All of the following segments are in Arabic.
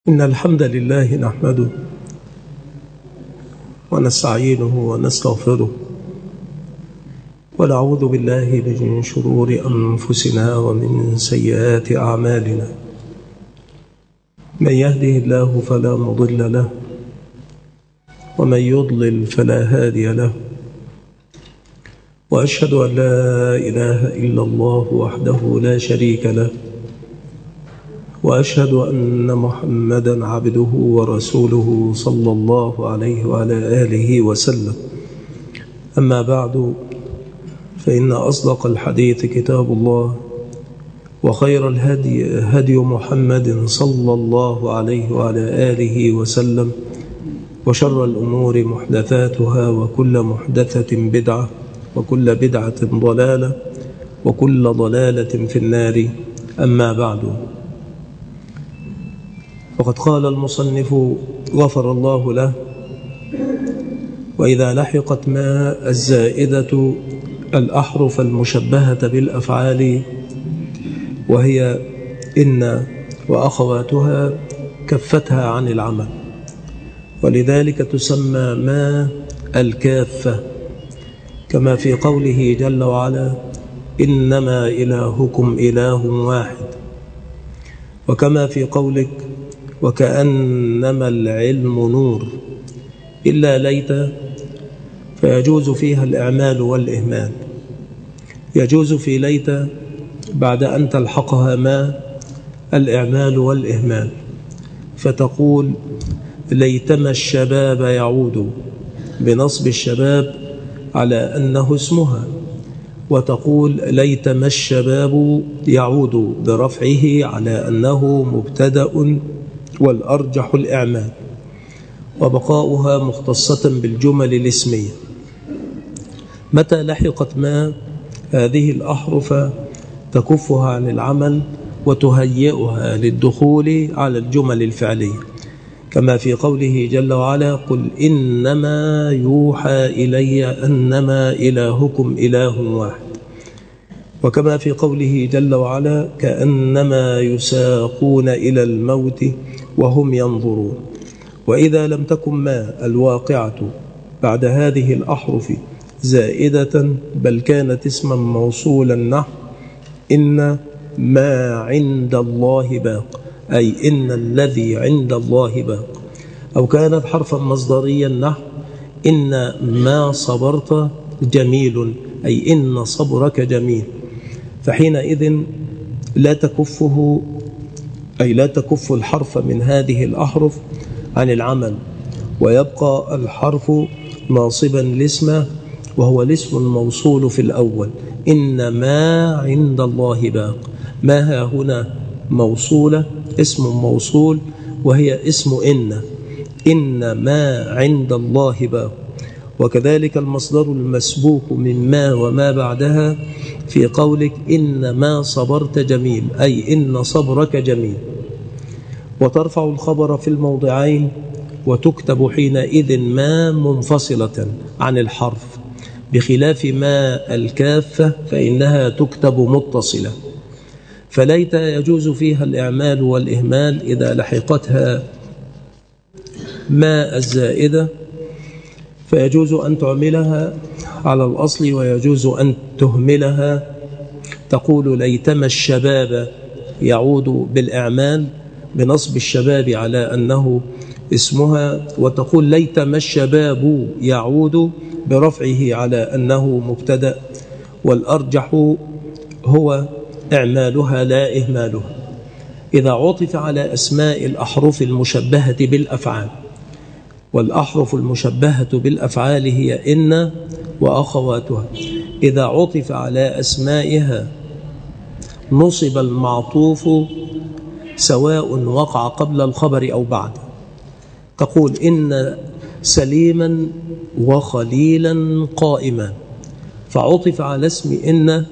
إن الحمد لله نحمده ونستعينه ونستغفره ونعوذ بالله من شرور أنفسنا ومن سيئات أعمالنا. من يهده الله فلا مضل له ومن يضلل فلا هادي له، وأشهد أن لا إله إلا الله وحده لا شريك له، وأشهد أن محمدا عبده ورسوله صلى الله عليه وعلى آله وسلم. أما بعد، فإن أصدق الحديث كتاب الله، وخير الهدي هدي محمد صلى الله عليه وعلى آله وسلم، وشر الأمور محدثاتها، وكل محدثة بدعة، وكل بدعة ضلالة، وكل ضلالة في النار. أما بعد، وقد قال المصنف غفر الله له: وإذا لحقت ما الزائدة الأحرف المشبهة بالأفعال، وهي إن وأخواتها، كفتها عن العمل، ولذلك تسمى ما الكافة، كما في قوله جل وعلا: إنما إلهكم إله واحد، وكما في قولك: وكأنما العلم نور، إلا ليت، فيجوز فيها الإعمال والإهمال. يجوز في ليت بعد أن تلحقها ما الإعمال والإهمال، فتقول: ليتما الشباب يعود، بنصب الشباب على أنه اسمها، وتقول: ليتما الشباب يعود، برفعه على أنه مبتدأ، والأرجح الإعمال، وبقاؤها مختصة بالجمل الاسمية. متى لحقت ما هذه الأحرف تكفها عن العمل وتهيئها للدخول على الجمل الفعلية، كما في قوله جل وعلا: قل إنما يوحى إلي أنما إلهكم إله واحد، وكما في قوله جل وعلا: كأنما يساقون إلى الموت وهم ينظرون. وإذا لم تكن ما الواقعة بعد هذه الأحرف زائدة، بل كانت اسما موصولا، نحو إن ما عند الله باق، أي إن الذي عند الله باق، أو كانت حرفا مصدريا، نحو إن ما صبرت جميل، أي إن صبرك جميل، فحينئذ لا تكفه، أي لا تكف الحرف من هذه الأحرف عن العمل، ويبقى الحرف ناصبا لاسمه، وهو الاسم الموصول في الأول: إن ما عند الله باق. ما ها هنا موصولة، اسم موصول، وهي اسم إن ما عند الله باق. وكذلك المصدر المسبوق من ما وما بعدها في قولك: إن ما صبرت جميل، أي إن صبرك جميل. وترفع الخبر في الموضعين، وتكتب حينئذ ما منفصلة عن الحرف، بخلاف ما الكافة فإنها تكتب متصلة. فليت يجوز فيها الإعمال والإهمال إذا لحقتها ما الزائدة، فيجوز أن تعملها على الأصل، ويجوز أن تهملها. تقول: ليتما الشباب يعود، بالإعمال بنصب الشباب على أنه اسمها، وتقول: ليتما الشباب يعود، برفعه على أنه مبتدأ، والأرجح هو إعمالها لا إهمالها. إذا عطف على أسماء الأحرف المشبهة بالأفعال، والأحرف المشبهة بالأفعال هي إن وأخواتها، إذا عطف على أسمائها نصب المعطوف سواء وقع قبل الخبر أو بعد. تقول: إن سليما وخليلا قائما، فعطف على اسم إن،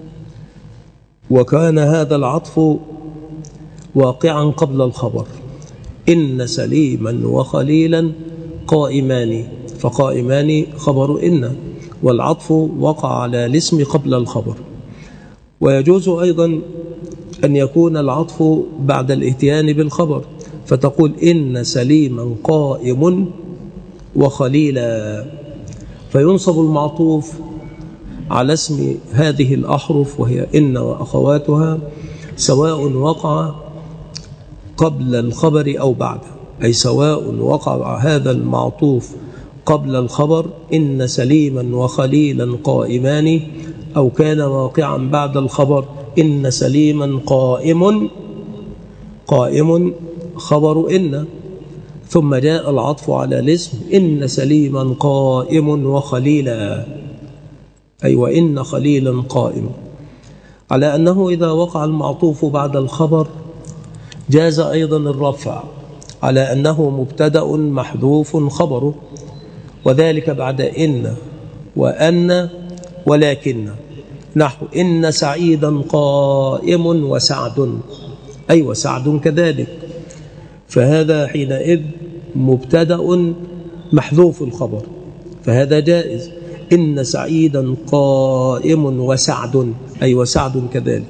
وكان هذا العطف واقعا قبل الخبر: إن سليما وخليلا قائمان، فقائمان خبر إن، والعطف وقع على الاسم قبل الخبر. ويجوز أيضا أن يكون العطف بعد الإتيان بالخبر، فتقول إن سليما قائم وخليلا، فينصب المعطوف على اسم هذه الأحرف وهي إن وأخواتها سواء وقع قبل الخبر أو بعده، أي سواء وقع هذا المعطوف قبل الخبر إن سليما وخليلا قائمان، أو كان واقعا بعد الخبر إن سليما قائم خبر إن، ثم جاء العطف على الاسم إن سليما قائم وخليلا، أي وإن خليلا قائم، على أنه إذا وقع المعطوف بعد الخبر جاز أيضا الرفع على أنه مبتدأ محذوف خبره، وذلك بعد إن وأن ولكن، نحو إن سعيدا قائم وسعد، أي وسعد كذلك، فهذا حينئذ مبتدأ محذوف الخبر، فهذا جائز. إن سعيدا قائم وسعد، أي وسعد كذلك.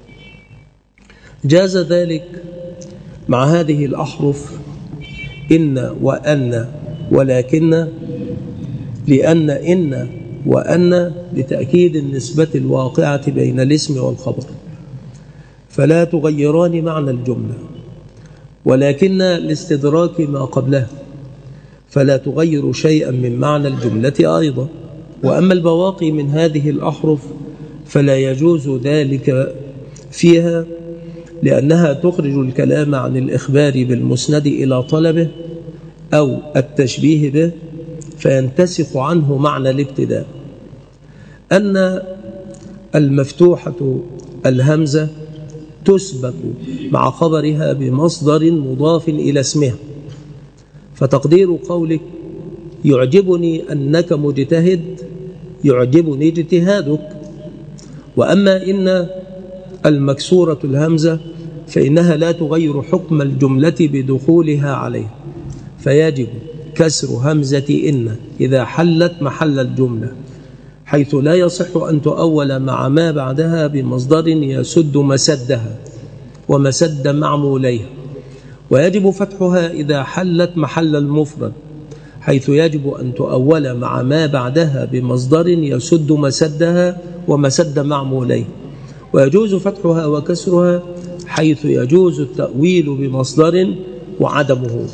جاز ذلك مع هذه الأحرف إن وأن ولكن، لأن إن وأن لتأكيد النسبة الواقعة بين الاسم والخبر، فلا تغيران معنى الجملة، ولكن لاستدراك ما قبله فلا تغير شيئا من معنى الجملة أيضا. وأما البواقي من هذه الأحرف فلا يجوز ذلك فيها، لأنها تخرج الكلام عن الإخبار بالمسند إلى طلبه أو التشبيه به، فينتسخ عنه معنى الابتداء. أن المفتوحة الهمزة تسبق مع خبرها بمصدر مضاف إلى اسمها، فتقدير قولك يعجبني أنك مجتهد يعجبني اجتهادك. وأما إن المكسورة الهمزة فإنها لا تغير حكم الجملة بدخولها عليه، فيجب كسر همزة إن إذا حلت محل الجملة، حيث لا يصح أن تؤول مع ما بعدها بمصدر يسد مسدها ومسد معموليها، ويجب فتحها إذا حلت محل المفرد، حيث يجب أن تؤول مع ما بعدها بمصدر يسد مسدها ومسد معموليه، ويجوز فتحها وكسرها حيث يجوز التأويل بمصدر وعدمه.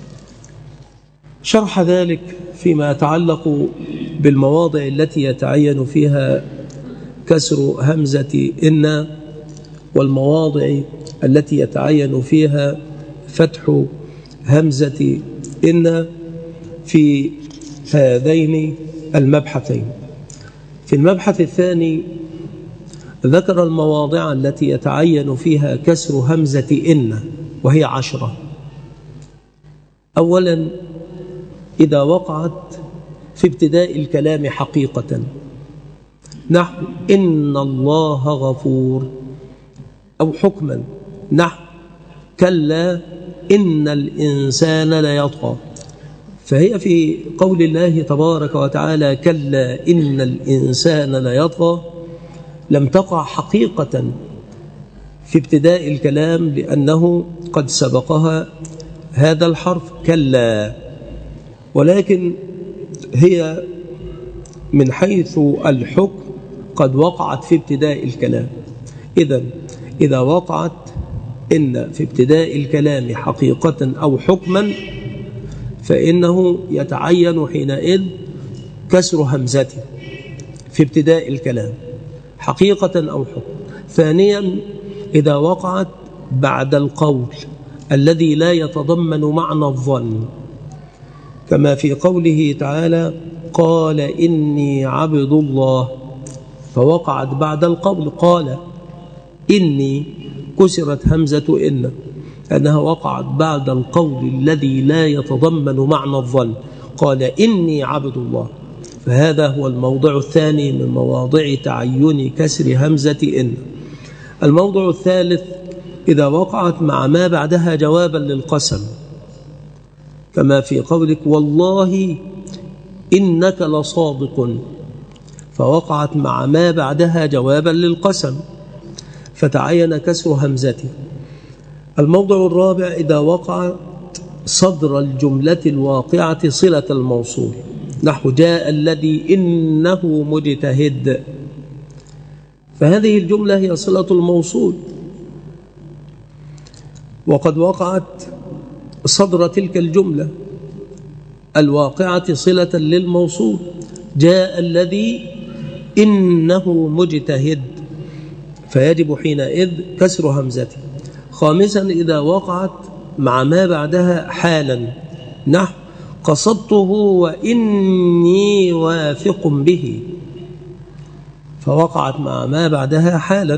شرح ذلك فيما يتعلق بالمواضع التي يتعين فيها كسر همزة إن، والمواضع التي يتعين فيها فتح همزة إن في هذين المبحثين. في المبحث الثاني ذكر المواضع التي يتعين فيها كسر همزة إن، وهي 10. أولا إذا وقعت في ابتداء الكلام حقيقة، نحو إن الله غفور، أو حكما نحو كلا إن الإنسان ليطغى، فهي في قول الله تبارك وتعالى كلا إن الإنسان ليطغى لم تقع حقيقة في ابتداء الكلام، لأنه قد سبقها هذا الحرف كلا، ولكن هي من حيث الحكم قد وقعت في ابتداء الكلام. إذا وقعت إن في ابتداء الكلام حقيقة أو حكما فإنه يتعين حينئذ كسر همزته في ابتداء الكلام حقيقة أو حكم. ثانيا إذا وقعت بعد القول الذي لا يتضمن معنى الظن، كما في قوله تعالى قال إني عبد الله، فوقعت بعد القول قال إني، كسرت همزة إن أنها وقعت بعد القول الذي لا يتضمن معنى الظن، قال إني عبد الله، فهذا هو الموضع الثاني من مواضع تعين كسر همزة إن. الموضع الثالث إذا وقعت مع ما بعدها جوابا للقسم، كما في قولك والله إنك لصادق، فوقعت مع ما بعدها جوابا للقسم فتعين كسر همزته. الموضع الرابع إذا وقع صدر الجملة الواقعة صلة الموصول، نحو جاء الذي إنه مجتهد، فهذه الجملة هي صلة الموصول، وقد وقعت صدر تلك الجملة الواقعة صلة للموصول، جاء الذي إنه مجتهد، فيجب حينئذ كسر همزته. خامسا إذا وقعت مع ما بعدها حالا، نحو قصدته وإني واثق به، فوقعت مع ما بعدها حالا،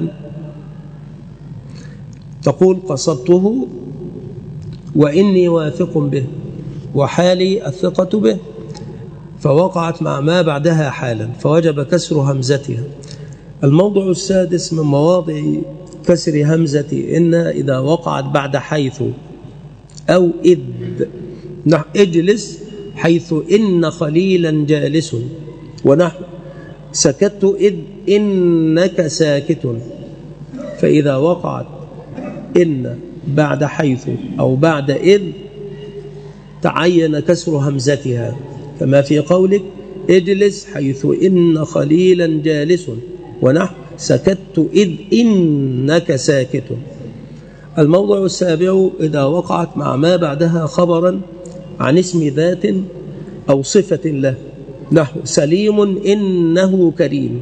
تقول قصدته وإني واثق به، وحالي الثقة به، فوقعت مع ما بعدها حالا، فوجب كسر همزتها. الموضع السادس من مواضع كسر همزة إن إذا وقعت بعد حيث أو إذ، نحو اجلس حيث إن خليلا جالس، ونحو سكت إذ إنك ساكت. فإذا وقعت إن بعد حيث أو بعد إذ تعين كسر همزتها، كما في قولك اجلس حيث إن خليلا جالس، ونحو سكت إذ إنك ساكت. الموضع السابع إذا وقعت مع ما بعدها خبرا عن اسم ذات أو صفة له، نحو سليم إنه كريم،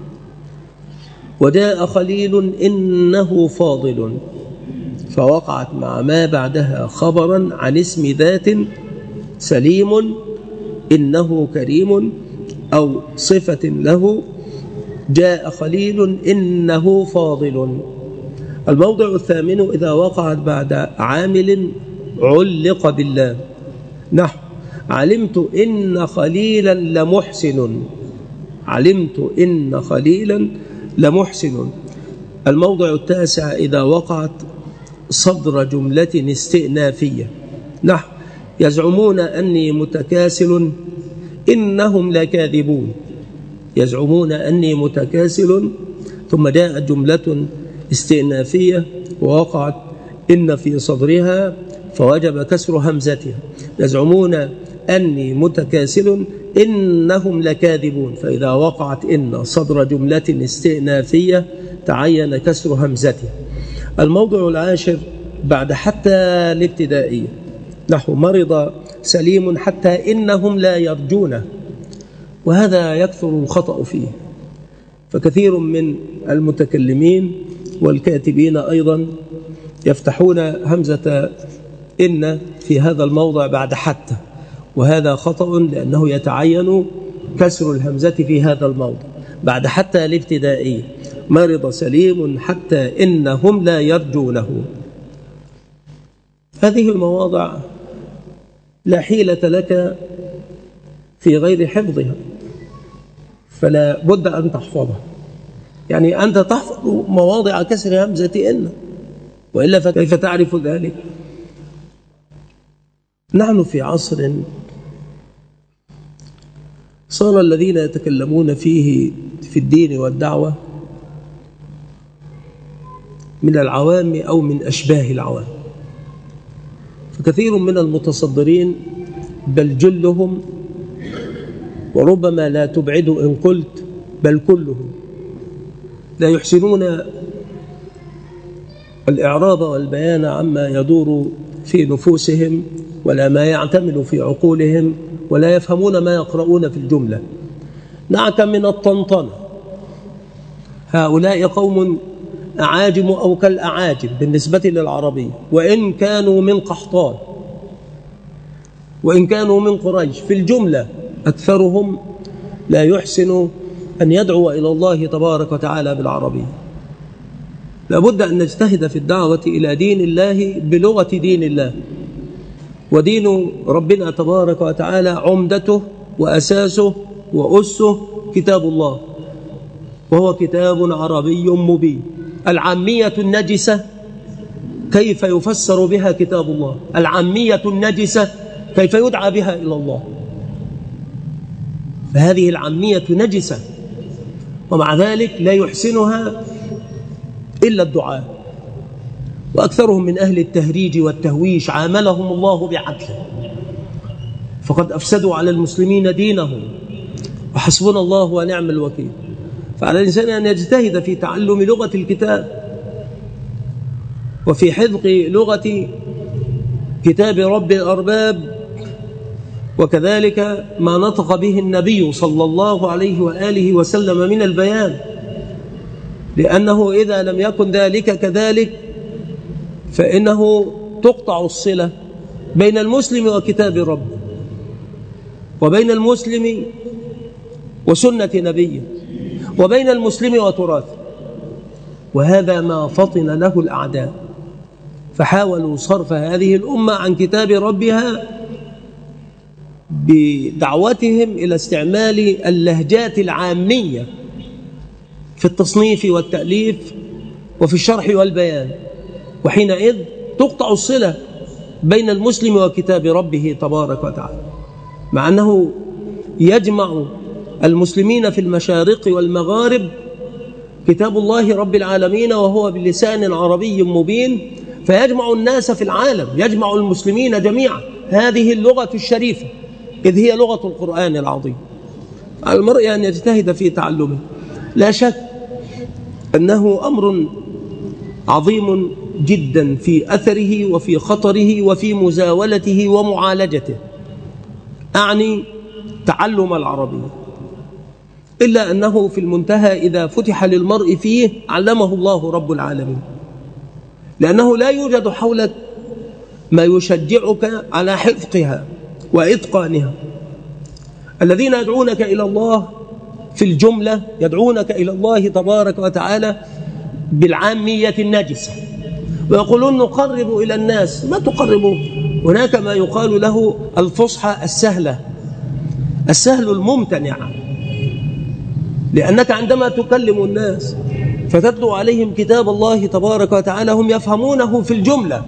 وجاء خليل إنه فاضل، فوقعت مع ما بعدها خبرا عن اسم ذات سليم إنه كريم أو صفة له، جاء خليل إنه فاضل. الموضع الثامن إذا وقعت بعد عامل علق بالله، نحو علمت إن خليلا لمحسن، علمت إن خليلا لمحسن. الموضع التاسع إذا وقعت صدر جملة استئنافية، نحو يزعمون أني متكاسل إنهم لكاذبون، يزعمون أني متكاسل، ثم جاءت جملة استئنافية ووقعت إن في صدرها فوجب كسر همزتها. يزعمون أني متكاسل إنهم لكاذبون، فإذا وقعت إن صدر جملة استئنافية تعين كسر همزتها. الموضع العاشر بعد حتى الابتدائية، نحو مرض سليم حتى إنهم لا يرجونه، وهذا يكثر الخطأ فيه، فكثير من المتكلمين والكاتبين أيضا يفتحون همزة إن في هذا الموضع بعد حتى، وهذا خطأ لأنه يتعين كسر الهمزة في هذا الموضع بعد حتى الابتدائية، مرض سليم حتى إنهم لا يرجونه. هذه المواضع لا حيلة لك في غير حفظها، فلا بد أن تحفظها، يعني أنت تحفظ مواضع كسر همزة إن، وإلا فكيف تعرف ذلك؟ نحن في عصر صار الذين يتكلمون فيه في الدين والدعوة من العوام أو من أشباه العوام، فكثير من المتصدرين بل جلهم، وربما لا تبعد إن قلت بل كلهم، لا يحسنون الإعراض والبيان عما يدور في نفوسهم ولا ما يعتمل في عقولهم، ولا يفهمون ما يقرؤون في الجملة. نعك من الطنطنة، هؤلاء قوم أعاجم أو كالأعاجم بالنسبة للعربية، وإن كانوا من قحطان وإن كانوا من قريش، في الجملة أكثرهم لا يحسن أن يدعو إلى الله تبارك وتعالى بالعربية. لابد أن نجتهد في الدعوة إلى دين الله بلغة دين الله، ودين ربنا تبارك وتعالى عمدته وأساسه وأسه كتاب الله، وهو كتاب عربي مبين. العامية النجسة كيف يفسر بها كتاب الله؟ العامية النجسة كيف يدعى بها إلى الله؟ فهذه العامية نجسة، ومع ذلك لا يحسنها إلا الدعاء، وأكثرهم من أهل التهريج والتهويش عاملهم الله بعدله، فقد أفسدوا على المسلمين دينهم، وحسبنا الله ونعم الوكيل. فعلى الإنسان أن يجتهد في تعلم لغة الكتاب وفي حفظ لغة كتاب رب الأرباب، وكذلك ما نطق به النبي صلى الله عليه وآله وسلم من البيان، لأنه إذا لم يكن ذلك كذلك فإنه تقطع الصلة بين المسلم وكتاب ربه، وبين المسلم وسنة نبيه، وبين المسلم وتراثه، وهذا ما فطن له الأعداء، فحاولوا صرف هذه الأمة عن كتاب ربها بدعوتهم إلى استعمال اللهجات العامية في التصنيف والتأليف وفي الشرح والبيان، وحينئذ تقطع الصلة بين المسلم وكتاب ربه تبارك وتعالى، مع أنه يجمع المسلمين في المشارق والمغارب كتاب الله رب العالمين وهو بلسان عربي مبين، فيجمع الناس في العالم، يجمع المسلمين جميعا هذه اللغة الشريفة، إذ هي لغة القرآن العظيم. على المرء أن يجتهد في تعلمه. لا شك أنه أمر عظيم جدا في أثره وفي خطره وفي مزاولته ومعالجته، أعني تعلم العربية، إلا أنه في المنتهى إذا فتح للمرء فيه علمه الله رب العالمين، لأنه لا يوجد حولك ما يشجعك على حفظها وإتقانها. الذين يدعونك إلى الله في الجملة يدعونك إلى الله تبارك وتعالى بالعامية النجسة، ويقولون نقرب إلى الناس. ما تقربوا؟ هناك ما يقال له الفصحى السهلة، السهل الممتنع، لأنك عندما تكلم الناس فتتلو عليهم كتاب الله تبارك وتعالى هم يفهمونه في الجملة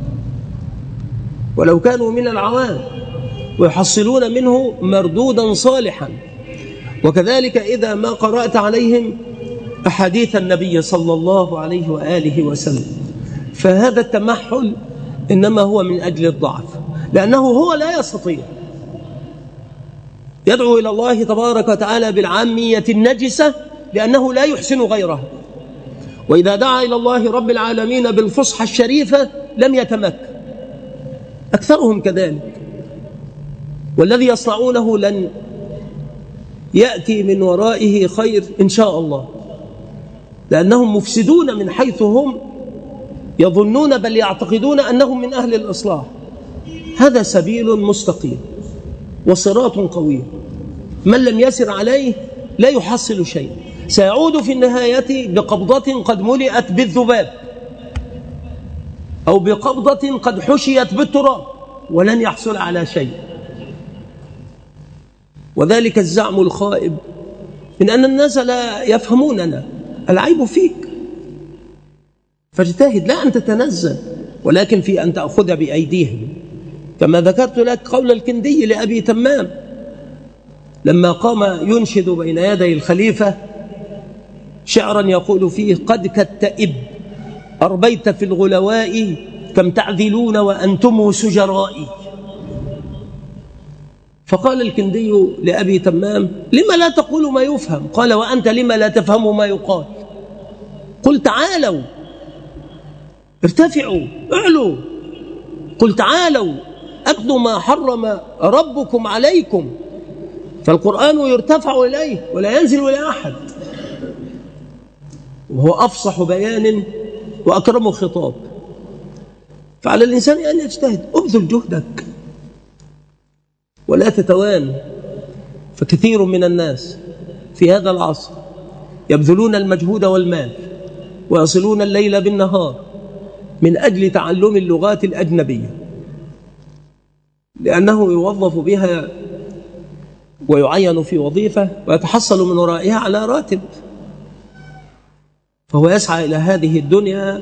ولو كانوا من العوام، ويحصلون منه مردودا صالحا. وكذلك إذا ما قرأت عليهم أحاديث النبي صلى الله عليه وآله وسلم، فهذا التمحل إنما هو من أجل الضعف، لأنه هو لا يستطيع. يدعو إلى الله تبارك وتعالى بالعامية النجسة لأنه لا يحسن غيرها، وإذا دعا إلى الله رب العالمين بالفصحى الشريفة لم يتمكن. أكثرهم كذلك، والذي يصنعونه لن يأتي من ورائه خير إن شاء الله، لأنهم مفسدون من حيث هم يظنون بل يعتقدون أنهم من أهل الإصلاح. هذا سبيل مستقيم وصراط قوي، من لم يسر عليه لا يحصل شيء، سيعود في النهاية بقبضة قد ملئت بالذباب أو بقبضة قد حشيت بالتراب، ولن يحصل على شيء. وذلك الزعم الخائب من أن الناس لا يفهموننا، العيب فيك، فاجتهد لا أن تتنزل، ولكن في أن تأخذ بأيديهم، كما ذكرت لك قول الكندي لأبي تمام لما قام ينشد بين يدي الخليفة شعرا يقول فيه: قد كالتئب أربيت في الغلواء كم تعذلون وأنتم سجرائي. فقال الكندي لأبي تمام: لما لا تقول ما يفهم؟ قال: وأنت لما لا تفهم ما يقال؟ قل تعالوا ارتفعوا اعلوا، قل تعالوا أتلوا ما حرم ربكم عليكم، فالقرآن يرتفع إليه ولا ينزل إلى أحد، وهو أفصح بيان وأكرم خطاب. فعلى الإنسان أن يجتهد، أبذل جهدك ولا تتوان، فكثير من الناس في هذا العصر يبذلون المجهود والمال ويصلون الليل بالنهار من أجل تعلم اللغات الأجنبية، لأنه يوظف بها ويعين في وظيفة ويتحصل من ورائها على راتب، فهو يسعى إلى هذه الدنيا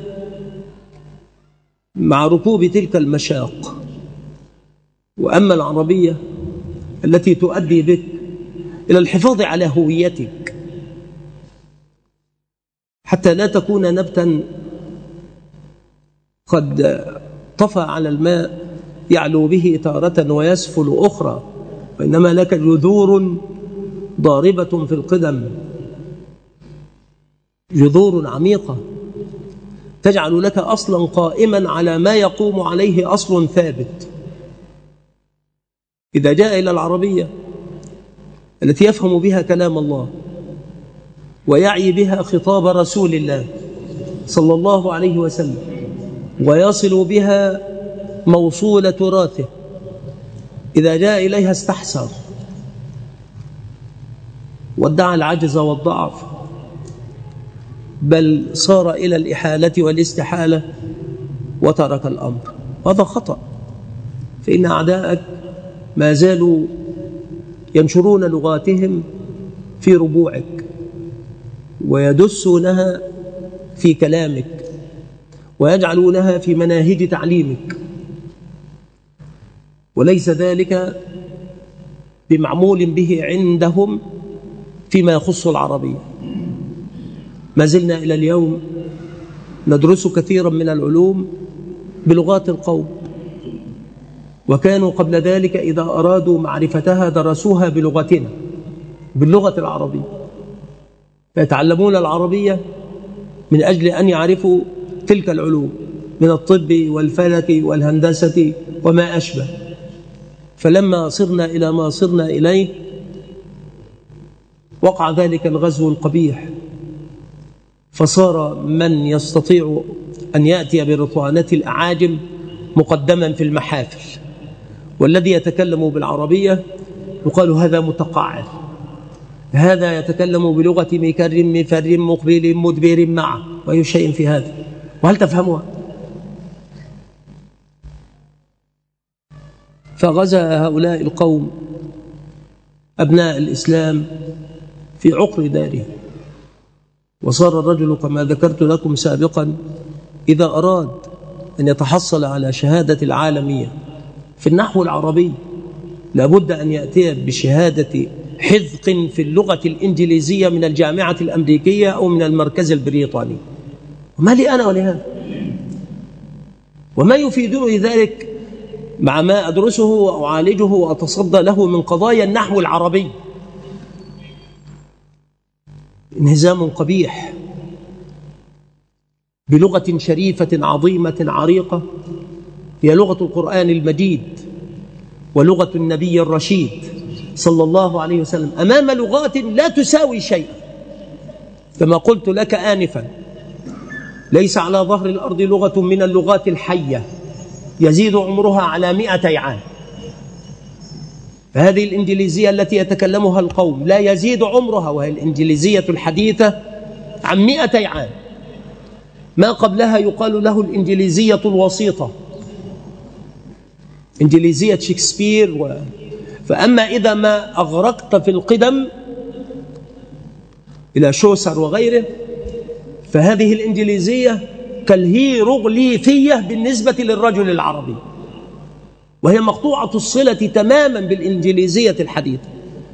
مع ركوب تلك المشاق. وأما العربية التي تؤدي بك إلى الحفاظ على هويتك حتى لا تكون نبتا قد طفى على الماء يعلو به تارة ويسفل أخرى، وإنما لك جذور ضاربة في القدم، جذور عميقة تجعل لك أصلا قائما على ما يقوم عليه أصل ثابت. إذا جاء إلى العربية التي يفهم بها كلام الله ويعي بها خطاب رسول الله صلى الله عليه وسلم ويصل بها موصول تراثه، إذا جاء إليها استحسر وادعى العجز والضعف، بل صار إلى الإحالة والاستحالة وترك الأمر. هذا خطأ، فإن أعداءك ما زالوا ينشرون لغاتهم في ربوعك ويدسونها في كلامك ويجعلونها في مناهج تعليمك، وليس ذلك بمعمول به عندهم فيما يخص العربية. ما زلنا إلى اليوم ندرس كثيرا من العلوم بلغات القوم، وكانوا قبل ذلك إذا أرادوا معرفتها درسوها بلغتنا، باللغة العربية، فيتعلمون العربية من أجل أن يعرفوا تلك العلوم من الطب والفلك والهندسة وما أشبه. فلما صرنا إلى ما صرنا إليه وقع ذلك الغزو القبيح، فصار من يستطيع أن يأتي برطوانة الأعاجم مقدما في المحافل، والذي يتكلم بالعربية يقال هذا متقاعد، هذا يتكلم بلغة مكر مفر مقبل مدبر معه، وأي شيء في هذا، وهل تفهمها؟ فغزا هؤلاء القوم أبناء الإسلام في عقر داره، وصار الرجل كما ذكرت لكم سابقا إذا أراد أن يتحصل على شهادة العالمية في النحو العربي لابد أن يأتي بشهادة حذق في اللغة الإنجليزية من الجامعة الأمريكية أو من المركز البريطاني. وما لي أنا ولهذا؟ وما يفيدني ذلك مع ما أدرسه وأعالجه وأتصدى له من قضايا النحو العربي؟ انهزام قبيح بلغة شريفة عظيمة عريقة هي لغة القرآن المجيد ولغة النبي الرشيد صلى الله عليه وسلم، أمام لغات لا تساوي شيئا. كما قلت لك آنفا، ليس على ظهر الأرض لغة من اللغات الحية يزيد عمرها على 200 عام. فهذه الإنجليزية التي يتكلمها القوم لا يزيد عمرها، وهي الإنجليزية الحديثة، عن 200 عام. ما قبلها يقال له الإنجليزية الوسيطة، إنجليزية شكسبير فأما إذا ما أغرقت في القدم إلى شوسر وغيره فهذه الإنجليزية كالهيروغليفية بالنسبة للرجل العربي، وهي مقطوعة الصلة تماما بالإنجليزية الحديثة.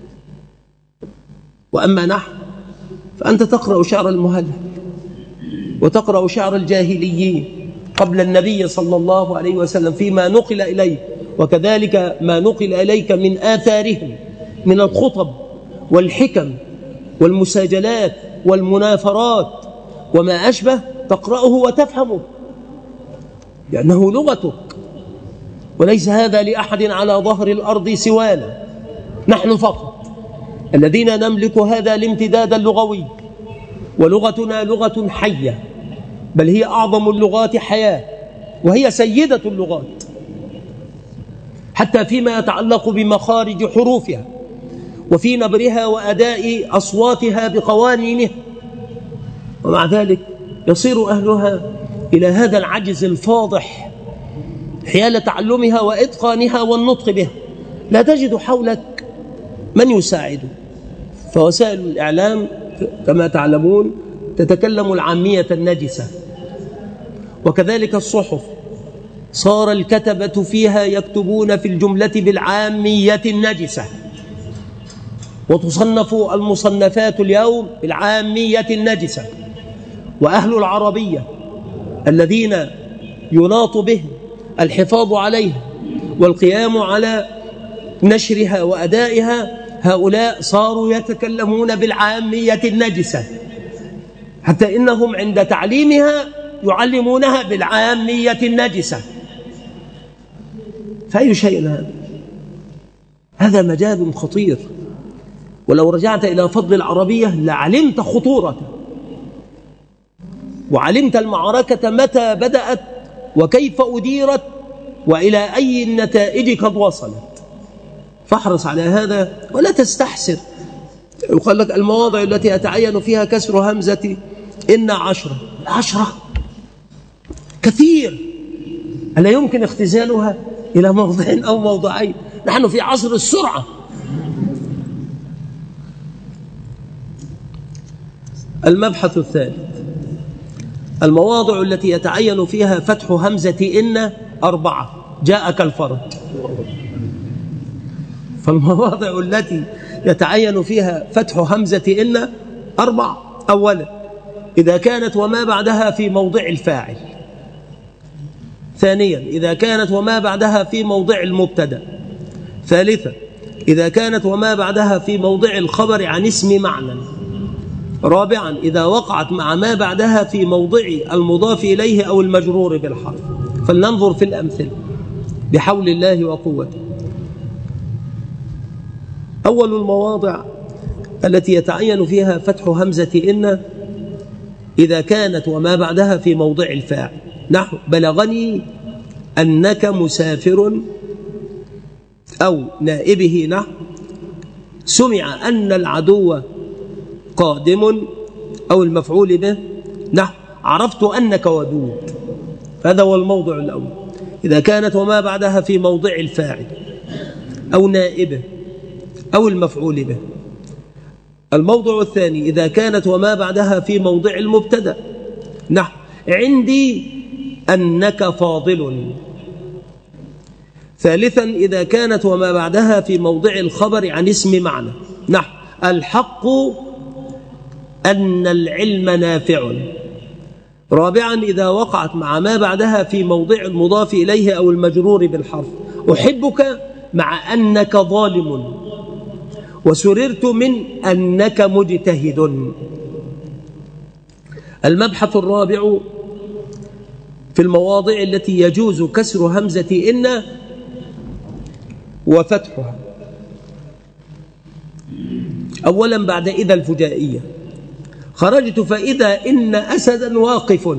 وأما نحن فأنت تقرأ شعر المهلل وتقرأ شعر الجاهليين قبل النبي صلى الله عليه وسلم فيما نقل إليه، وكذلك ما نقل إليك من آثارهم من الخطب والحكم والمساجلات والمنافرات وما أشبه، تقرأه وتفهمه لأنه لغتك، وليس هذا لأحد على ظهر الأرض سوانا، نحن فقط الذين نملك هذا الامتداد اللغوي، ولغتنا لغة حية، بل هي أعظم اللغات حياة، وهي سيدة اللغات حتى فيما يتعلق بمخارج حروفها وفي نبرها وأداء أصواتها بقوانينها. ومع ذلك يصير أهلها إلى هذا العجز الفاضح حيال تعلمها وإتقانها والنطق بها، لا تجد حولك من يساعده. فوسائل الإعلام كما تعلمون تتكلم العامية النجسة، وكذلك الصحف صار الكتبة فيها يكتبون في الجملة بالعامية النجسة، وتصنف المصنفات اليوم بالعامية النجسة. وأهل العربية الذين يناط به الحفاظ عليها والقيام على نشرها وأدائها، هؤلاء صاروا يتكلمون بالعامية النجسة، حتى إنهم عند تعليمها يعلمونها بالعامية النجسة. فأي شيء هذا؟ هذا مجال خطير، ولو رجعت إلى فضل العربية لعلمت خطورته، وعلمت المعركة متى بدأت وكيف أديرت وإلى أي النتائج قد وصلت. فاحرص على هذا ولا تستحسر. يقول لك المواضع التي يتعين فيها كسر همزة إن 10 كثير، ألا يمكن اختزالها إلى موضع أو موضعين؟ نحن في عصر السرعة. المبحث الثالث المواضع التي يتعين فيها فتح همزة إن 4. جاءك الفرج. فالمواضع التي يتعين فيها فتح همزة إن 4: أولا إذا كانت وما بعدها في موضع الفاعل. ثانيا إذا كانت وما بعدها في موضع المبتدأ. ثالثا إذا كانت وما بعدها في موضع الخبر عن اسم معنى. رابعا إذا وقعت مع ما بعدها في موضع المضاف إليه أو المجرور بالحرف. فلننظر في الأمثلة بحول الله وقوته. أول المواضع التي يتعين فيها فتح همزة إن إذا كانت وما بعدها في موضع الفاعل، نحو بلغني أنك مسافر، أو نائبه نحو سمع أن العدو قادم، أو المفعول به نحو عرفت أنك ودود. هذا هو الموضع الأول، إذا كانت وما بعدها في موضع الفاعل أو نائبه أو المفعول به. الموضع الثاني إذا كانت وما بعدها في موضع المبتدأ، نحو عندي أنك فاضل. ثالثا إذا كانت وما بعدها في موضع الخبر عن اسم معنى، نحو الحق أن العلم نافع. رابعا إذا وقعت مع ما بعدها في موضع المضاف إليه أو المجرور بالحرف، أحبك مع أنك ظالم، وسررت من أنك مجتهد. المبحث الرابع في المواضع التي يجوز كسر همزة إن وفتحها. أولا بعد إذا الفجائية: خرجت فإذا إن أسدا واقف.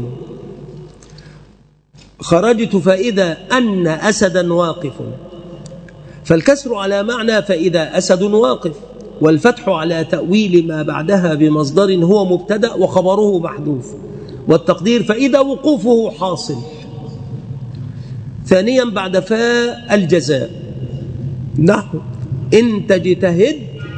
خرجت فإذا أن أسدا واقف، فالكسر على معنى فإذا أسد واقف، والفتح على تأويل ما بعدها بمصدر هو مبتدأ وخبره محذوف، والتقدير فإذا وقوفه حاصل. ثانيا بعد فاء الجزاء، نحو إن تجتهد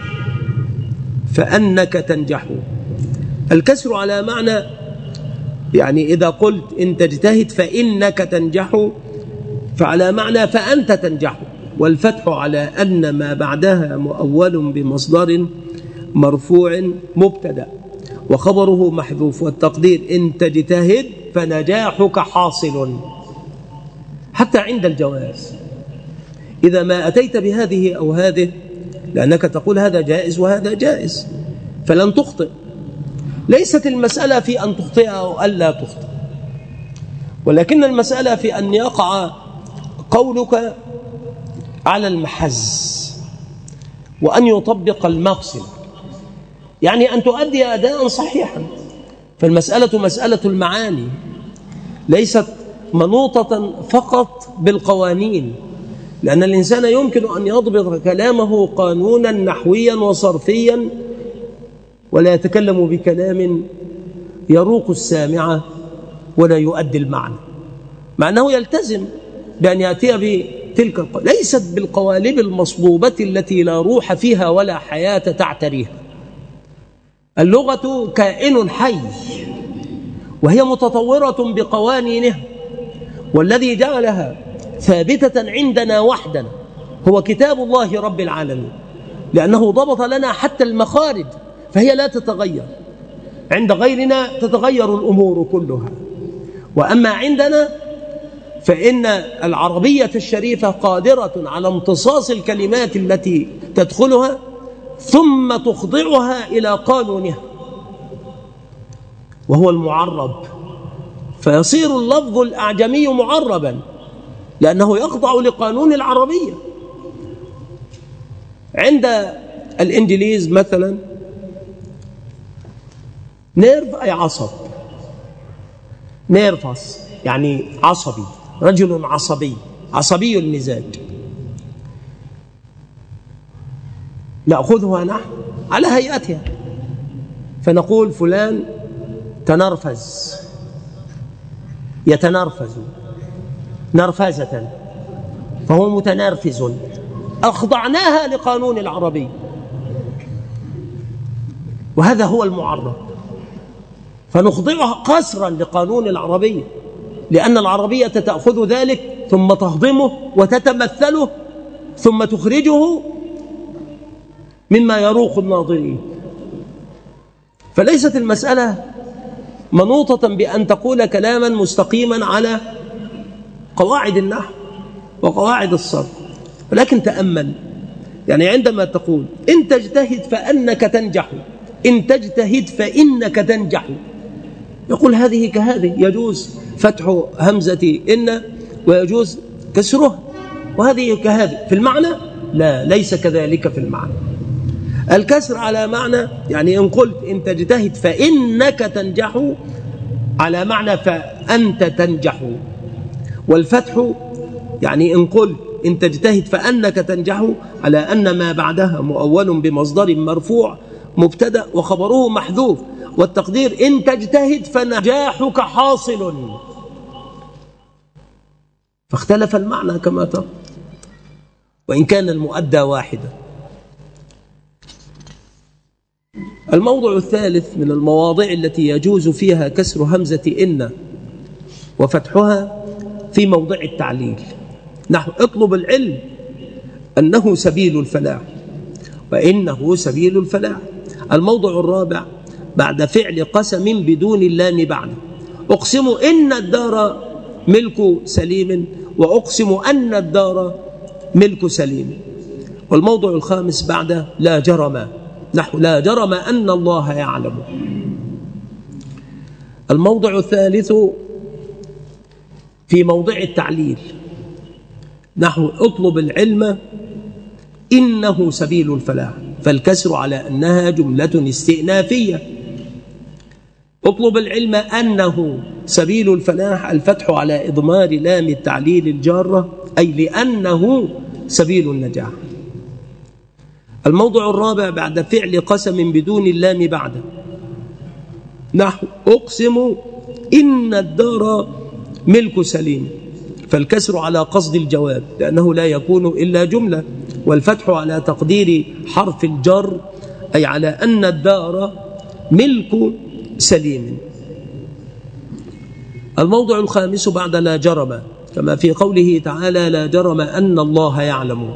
فأنك تنجح. الكسر على معنى يعني إذا قلت إن تجتهد فإنك تنجح، فعلى معنى فأنت تنجح، والفتح على أن ما بعدها مؤول بمصدر مرفوع مبتدأ وخبره محذوف، والتقدير إن تجتهد فنجاحك حاصل. حتى عند الجواز إذا ما أتيت بهذه أو هذه، لأنك تقول هذا جائز وهذا جائز، فلن تخطئ. ليست المسألة في أن تخطئ أو ألا تخطئ، ولكن المسألة في أن يقع قولك على المحز وأن يطبق المقصد، يعني أن تؤدي أداء صحيحا. فالمسألة مسألة المعاني، ليست منوطة فقط بالقوانين، لأن الإنسان يمكن أن يضبط كلامه قانونا نحويا وصرفيا ولا يتكلم بكلام يروق السامع ولا يؤدي المعنى، مع أنه يلتزم بأن يأتي بتلك ليست بالقوالب المصبوبة التي لا روح فيها ولا حياة تعتريها. اللغة كائن حي وهي متطورة بقوانينها، والذي جعلها ثابتة عندنا وحدنا هو كتاب الله رب العالمين، لأنه ضبط لنا حتى المخارج، فهي لا تتغير. عند غيرنا تتغير الأمور كلها، وأما عندنا فإن العربية الشريفة قادرة على امتصاص الكلمات التي تدخلها ثم تخضعها إلى قانونها وهو المعرب، فيصير اللفظ الأعجمي معربا لأنه يخضع لقانون العربية. عند الإنجليز مثلا نيرف أي عصب، نيرفس يعني عصبي، رجل عصبي المزاج. نأخذها نحن على هيئتها فنقول فلان تنرفز، يتنرفز نرفزة، فهو متنرفز. أخضعناها لقانون العربي، وهذا هو المعرب، فنخضعها قسرا لقانون العربية، لأن العربية تأخذ ذلك ثم تهضمه وتتمثله ثم تخرجه مما يروق الناظرين. فليست المسألة منوطة بأن تقول كلاما مستقيما على قواعد النحو وقواعد الصرف، ولكن تأمل، يعني عندما تقول إن تجتهد فأنك تنجح، إن تجتهد فإنك تنجح، يقول هذه كهذه، يجوز فتح همزة إن ويجوز كسرها، وهذه كهذه في المعنى لا، ليس كذلك في المعنى. الكسر على معنى، يعني إن قلت إن تجتهد فإنك تنجح على معنى فأنت تنجح، والفتح يعني إن قلت إن تجتهد فأنك تنجح على أن ما بعدها مؤول بمصدر مرفوع مبتدأ وخبره محذوف، والتقدير إن تجتهد فنجاحك حاصل، فاختلف المعنى كما ترى وإن كان المؤدى واحدا. الموضع الثالث من المواضع التي يجوز فيها كسر همزة إن وفتحها في موضع التعليل، نحو اطلب العلم أنه سبيل الفلاح وإنه سبيل الفلاح. الموضع الرابع بعد فعل قسم بدون اللام بعد، أقسم إن الدار ملك سليم وأقسم أن الدار ملك سليم. والموضع الخامس بعد لا جرم، نحو لا جرم أن الله يعلم. الموضع الثالث في موضع التعليل، نحو اطلب العلم إنه سبيل الفلاح، فالكسر على أنها جملة استئنافية. اطلب العلم أنه سبيل الفلاح، الفتح على إضمار لام التعليل الجارة، أي لأنه سبيل النجاح. الموضع الرابع بعد فعل قسم بدون اللام بعده، نحو أقسم إن الدار ملك سليم، فالكسر على قصد الجواب لأنه لا يكون إلا جملة، والفتح على تقدير حرف الجر، أي على أن الدار ملك سليم. الموضع الخامس بعد لا جرم، كما في قوله تعالى لا جرم أن الله يعلم،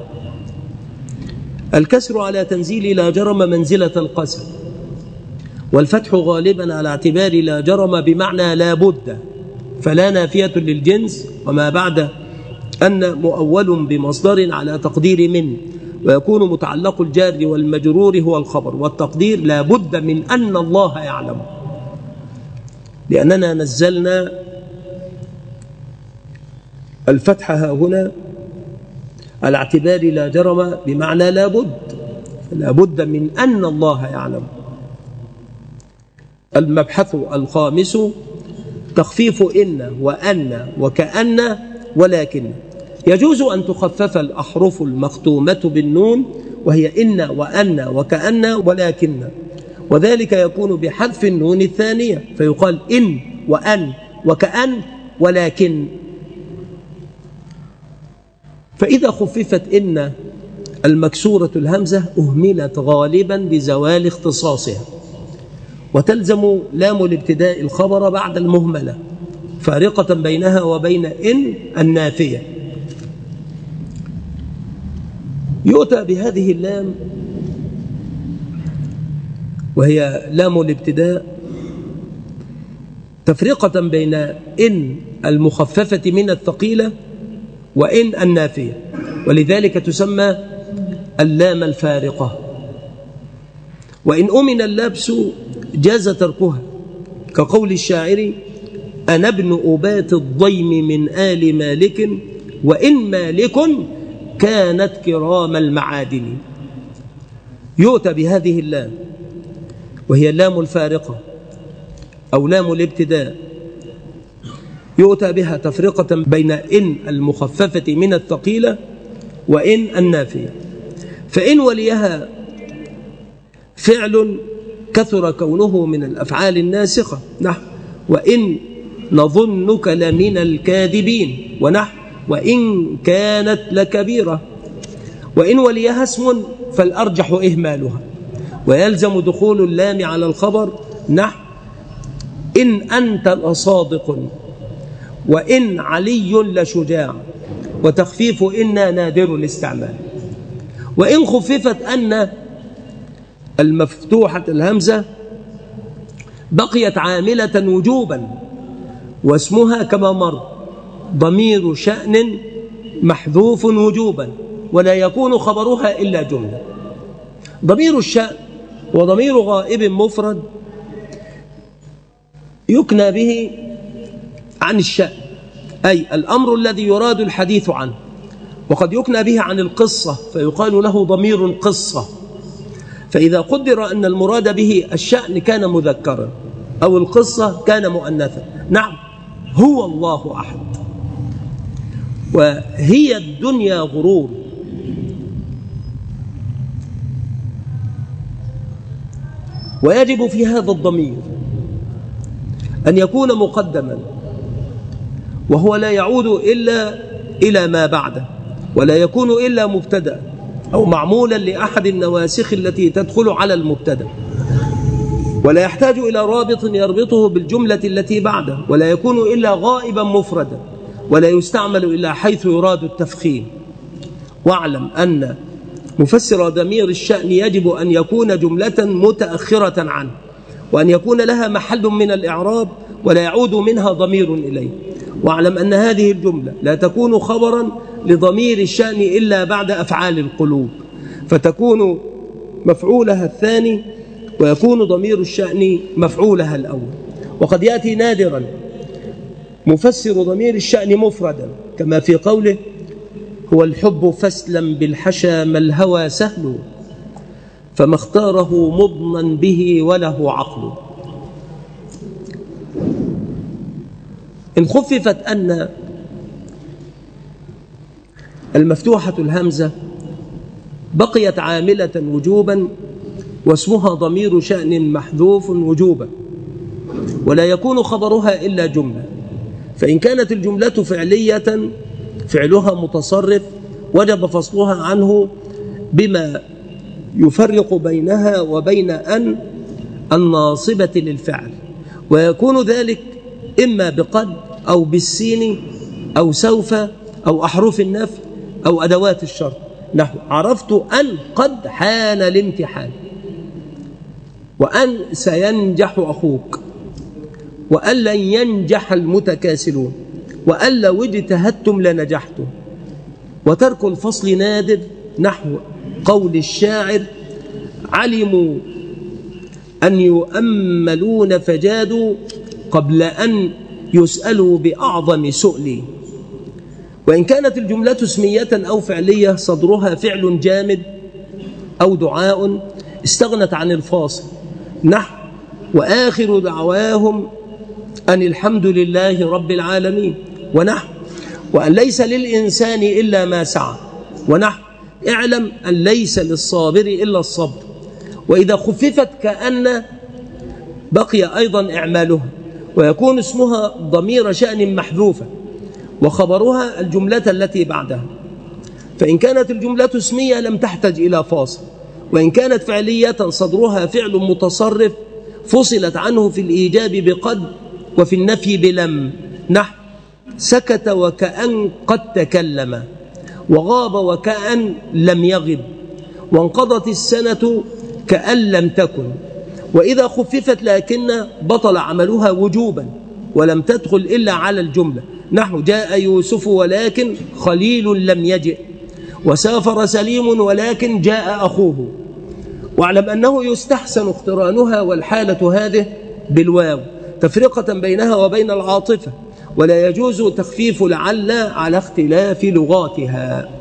الكسر على تنزيل لا جرم منزلة القسم، والفتح غالبا على اعتبار لا جرم بمعنى لا بد، فلا نافية للجنس، وما بعد أن مؤول بمصدر على تقدير من، ويكون متعلق الجار والمجرور هو الخبر، والتقدير لا بد من أن الله يعلم، لأننا نزلنا الفتح هنا على اعتبار لا جرم بمعنى لا بد، لا بد من أن الله يعلم. المبحث الخامس تخفيف إن وأن وكأن ولكن. يجوز أن تخفف الأحرف المختومة بالنون وهي إن وأن وكأن ولكن، وذلك يكون بحذف النون الثانية فيقال إن وأن وكأن ولكن. فإذا خففت إن المكسورة الهمزة أهملت غالبا لزوال اختصاصها، وتلزم لام الابتداء الخبر بعد المهملة فارقة بينها وبين إن النافية. يؤتى بهذه اللام وهي لام الابتداء تفرقة بين إن المخففة من الثقيلة وإن النافية، ولذلك تسمى اللام الفارقة. وإن أمن اللبس جاز تركها، كقول الشاعر: أنا ابن أبات الضيم من آل مالك، وإن مالك كانت كرام المعادن. يؤتى بهذه اللام وهي اللام الفارقة أو لام الابتداء، يؤتى بها تفرقة بين إن المخففة من الثقيلة وإن النافية. فإن وليها فعل كثر كونه من الأفعال الناسخة، نحو وإن نظنك لمن الكاذبين، ونحو وإن كانت لكبيرة. وإن وليها اسم فالأرجح إهمالها، ويلزم دخول اللام على الخبر، نحو إن أنت لصادق، وإن علي لشجاع، وتخفيف إن نادر الاستعمال. وإن خففت أن المفتوحة الهمزة بقيت عاملة وجوبا، واسمها كما مر ضمير شأن محذوف وجوبا، ولا يكون خبرها إلا جملة. ضمير الشأن وضمير غائب مفرد يكنى به عن الشأن، أي الأمر الذي يراد الحديث عنه، وقد يكنى به عن القصة فيقال له ضمير قصة. فإذا قدر أن المراد به الشأن كان مذكرا أو القصة كان مؤنثا. نعم، هو الله أحد، وهي الدنيا غرور. ويجب في هذا الضمير أن يكون مقدما، وهو لا يعود إلا إلى ما بعده، ولا يكون إلا مبتدأ أو معمولا لأحد النواسخ التي تدخل على المبتدأ، ولا يحتاج إلى رابط يربطه بالجملة التي بعده، ولا يكون إلا غائبا مفردا، ولا يستعمل إلا حيث يراد التفخيم. واعلم أن مفسر ضمير الشأن يجب أن يكون جملة متأخرة عنه، وأن يكون لها محل من الإعراب ولا يعود منها ضمير إليه. واعلم أن هذه الجملة لا تكون خبرا لضمير الشأن إلا بعد أفعال القلوب، فتكون مفعولها الثاني، ويكون ضمير الشأن مفعولها الأول. وقد يأتي نادرا مفسر ضمير الشأن مفردا، كما في قوله: هو الحب فاسلم بالحشا ما الهوى سهل، فما اختاره مضنا به وله عقل. إن خففت أن المفتوحة الهمزة بقيت عاملة وجوبا، واسمها ضمير شأن محذوف وجوبا، ولا يكون خبرها إلا جملة. فإن كانت الجملة فعلية فعلها متصرف وجب فصلها عنه بما يفرق بينها وبين أن الناصبة للفعل، ويكون ذلك إما بقد أو بالسين أو سوف أو أحرف النفي أو أدوات الشرط، نحو عرفت أن قد حان الامتحان، وأن سينجح أخوك، وأن لن ينجح المتكاسلون، وأن لو اجتهدتم لنجحتم. وترك الفصل نادر، نحو قول الشاعر: علموا أن يؤملون فجادوا قبل أن يسألوا بأعظم سؤل. وإن كانت الجملة اسمية أو فعلية صدرها فعل جامد أو دعاء استغنت عن الفاصل، نحو وآخر دعواهم أن الحمد لله رب العالمين، ونحو وأن ليس للإنسان إلا ما سعى، ونحو اعلم أن ليس للصابر إلا الصبر. وإذا خففت كأن بقي أيضا إعمالها، ويكون اسمها ضمير شأن محذوفة، وخبرها الجملة التي بعدها. فإن كانت الجملة اسمية لم تحتج إلى فاصل، وإن كانت فعلية صدرها فعل متصرف فصلت عنه في الإيجاب بقد وفي النفي بلم، نحو سكت وكأن قد تكلم، وغاب وكأن لم يغب، وانقضت السنة كأن لم تكن. وإذا خففت لكن بطل عملها وجوبا، ولم تدخل إلا على الجملة، نحو جاء يوسف ولكن خليل لم يجئ، وسافر سليم ولكن جاء أخوه. واعلم أنه يستحسن اقترانها والحالة هذه بالواو تفرقة بينها وبين العاطفة، ولا يجوز تخفيف لعل على اختلاف لغاتها.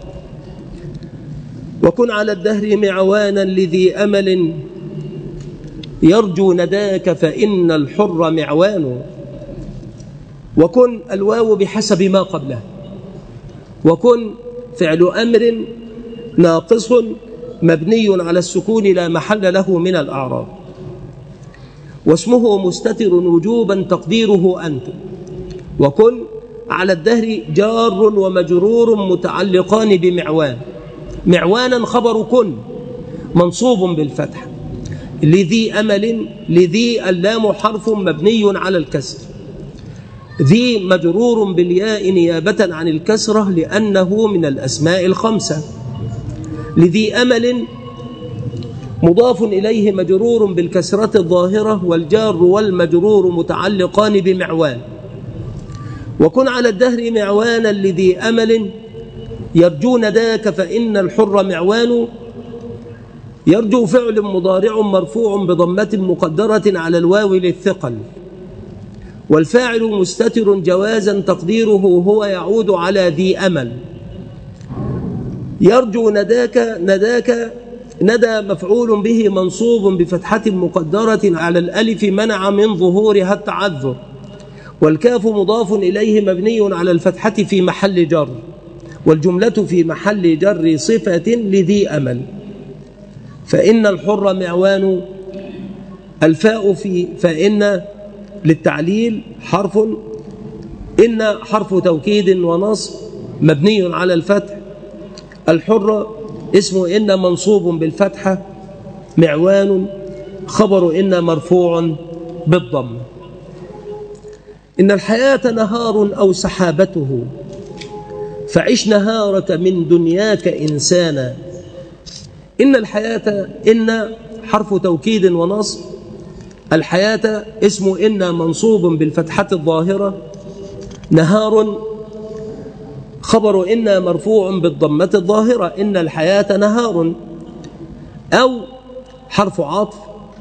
وكن على الدهر معوانا لذي أمل يرجو نداك فإن الحر معوان. وكن الواو بحسب ما قبله، وكن فعل أمر ناقص مبني على السكون لا محل له من الأعراب، واسمه مستتر وجوبا تقديره أنت. وكن على الدهر جار ومجرور متعلقان بمعوان، معوانا خبر كن منصوب بالفتح، لذي أمل لذي اللام حرف مبني على الكسر، ذي مجرور بالياء نيابة عن الكسرة لأنه من الأسماء الخمسة. لذي أمل مضاف إليه مجرور بالكسرة الظاهرة، والجار والمجرور متعلقان بمعوان. وكن على الدهر معوانا لذي أمل يرجو نداك فإن الحر معوان. يرجو فعل مضارع مرفوع بضمة مقدرة على الواو للثقل، والفاعل مستتر جوازا تقديره هو يعود على ذي أمل. يرجو نداك ندى مفعول به منصوب بفتحة مقدرة على الألف منع من ظهورها التعذر، والكاف مضاف إليه مبني على الفتحة في محل جر، والجملة في محل جر صفة لذي أمل. فإن الحر معوان، الفاء في فإن للتعليل حرف، إن حرف توكيد ونصب مبني على الفتح، الحر اسم إن منصوب بالفتحة، معوان خبر إن مرفوع بالضم. إن الحياة نهار أو سحابته فعش نهارك من دنياك إنسانا. إن الحياة إن حرف توكيد ونصب، الحياة اسم إن منصوب بالفتحة الظاهرة، نهار خبر إن مرفوع بالضمة الظاهرة، إن الحياة نهار أو حرف عطف،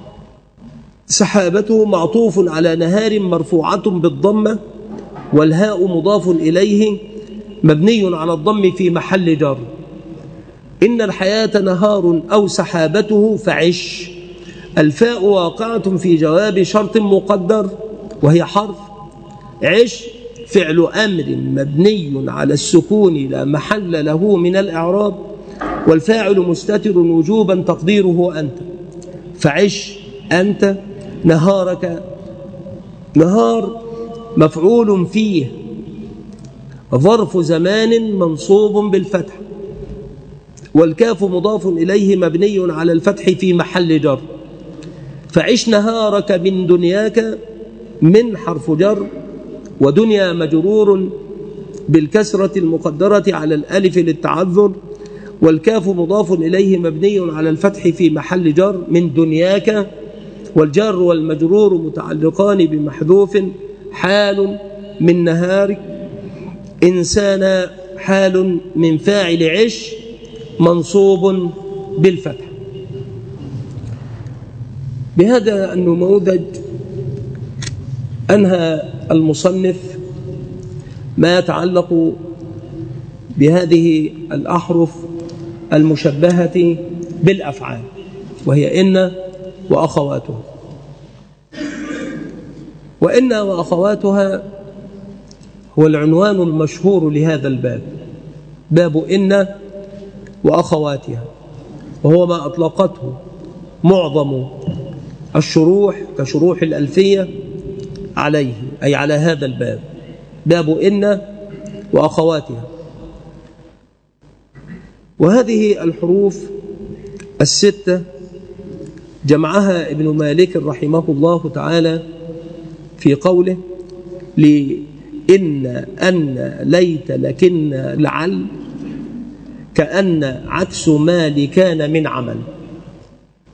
سحابته معطوف على نهار مرفوعة بالضمة، والهاء مضاف إليه مبني على الضم في محل جر. إن الحياة نهار أو سحابته فعش، الفاء واقعة في جواب شرط مقدر وهي حرف، عش فعل أمر مبني على السكون لا محل له من الإعراب، والفاعل مستتر وجوبا تقديره أنت. فعش أنت نهارك، نهار مفعول فيه ظرف زمان منصوب بالفتح، والكاف مضاف إليه مبني على الفتح في محل جر. فعش نهارك من دنياك، من حرف جر، ودنيا مجرور بالكسرة المقدرة على الألف للتعذر، والكاف مضاف إليه مبني على الفتح في محل جر من دنياك، والجار والمجرور متعلقان بمحذوف، حال من نهارك، إنسان حال من فاعل عش منصوب بالفتح. بهذا النموذج أنهى المصنف ما يتعلق بهذه الأحرف المشبهة بالأفعال، وهي إن وأخواتها. وإن وأخواتها هو العنوان المشهور لهذا الباب، باب إن وأخواتها، وهو ما أطلقته معظم الشروح كشروح الألفية عليه، أي على هذا الباب، باب إن وأخواتها. وهذه الحروف الستة جمعها ابن مالك رحمه الله تعالى في قوله لإن أن ليت لكن لعل كأن عكس ما لكان من عمل،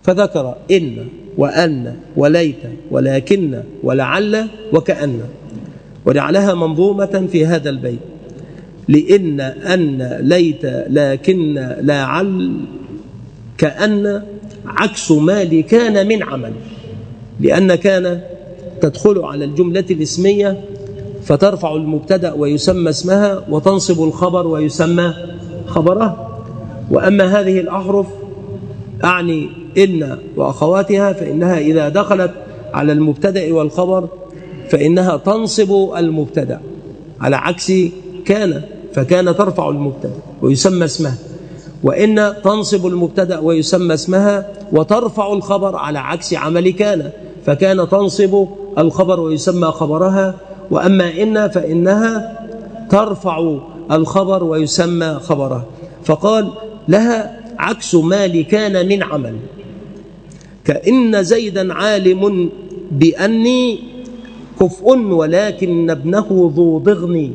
فذكر إن وأن وليت ولكن ولعل وكأن، وجعلها منظومة في هذا البيت: لإن أن ليت لكن لعل كأن عكس ما لكان من عمل. لأن كان تدخل على الجملة الاسمية فترفع المبتدأ ويسمى اسمها، وتنصب الخبر ويسمى خبره. وأما هذه الأحرف أعني إن وأخواتها فإنها إذا دخلت على المبتدأ والخبر فإنها تنصب المبتدأ، على عكس كان، فكان ترفع المبتدأ ويسمى اسمها، وإن تنصب المبتدأ ويسمى اسمها وترفع الخبر، على عكس عمل كان، فكان تنصب الخبر ويسمى خبرها. وأما إن فإنها ترفع الخبر ويسمى خبرها. فقال لها عكس ما لكان من عمل، كأن زيدا عالم بأني كفء ولكن ابنه ذو ضغن.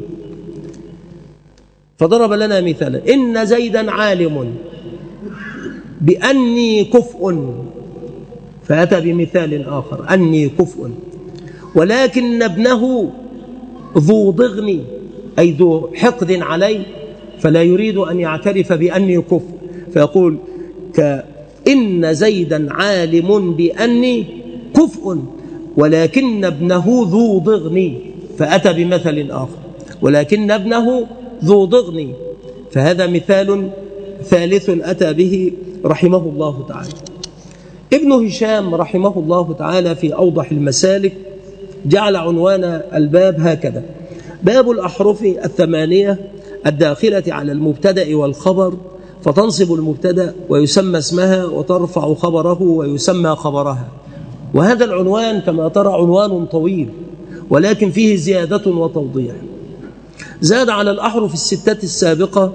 فضرب لنا مثالا: إن زيدا عالم بأني كفء، فأتى بمثال آخر: أني كفء ولكن ابنه ذو ضغن، أي ذو حقد علي، فلا يريد أن يعترف بأني كفء، فيقول كإن زيدا عالم بأني كفء ولكن ابنه ذو ضغن، فأتى بمثل آخر: ولكن ابنه ذو ضغن. فهذا مثال ثالث أتى به رحمه الله تعالى. ابن هشام رحمه الله تعالى في أوضح المسالك جعل عنوان الباب هكذا: باب الأحرف الثمانية الداخلة على المبتدأ والخبر، فتنصب المبتدأ ويسمى اسمها وترفع خبره ويسمى خبرها. وهذا العنوان كما ترى عنوان طويل، ولكن فيه زيادة وتوضيح. زاد على الأحرف الستة السابقة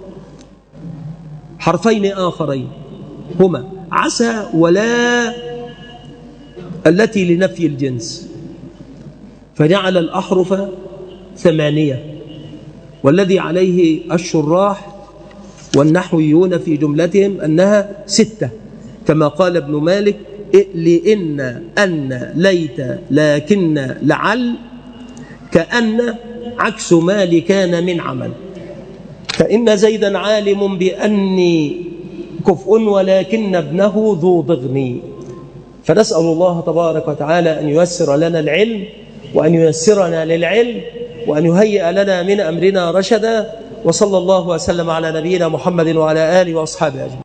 حرفين آخرين هما عسى ولا التي لنفي الجنس، فجعل الأحرف ثمانية، والذي عليه الشراح والنحويون في جملتهم أنها ستة، كما قال ابن مالك: لإن أن ليت لكن لعل كأن عكس ما لكان من عمل. فإن زيدا عالم بأني كفء ولكن ابنه ذو ضغن. فنسأل الله تبارك وتعالى أن ييسر لنا العلم، وأن ييسرنا للعلم، وأن يهيئ لنا من أمرنا رشدا. وصلى الله وسلم على نبينا محمد وعلى آله وأصحابه أجمعين.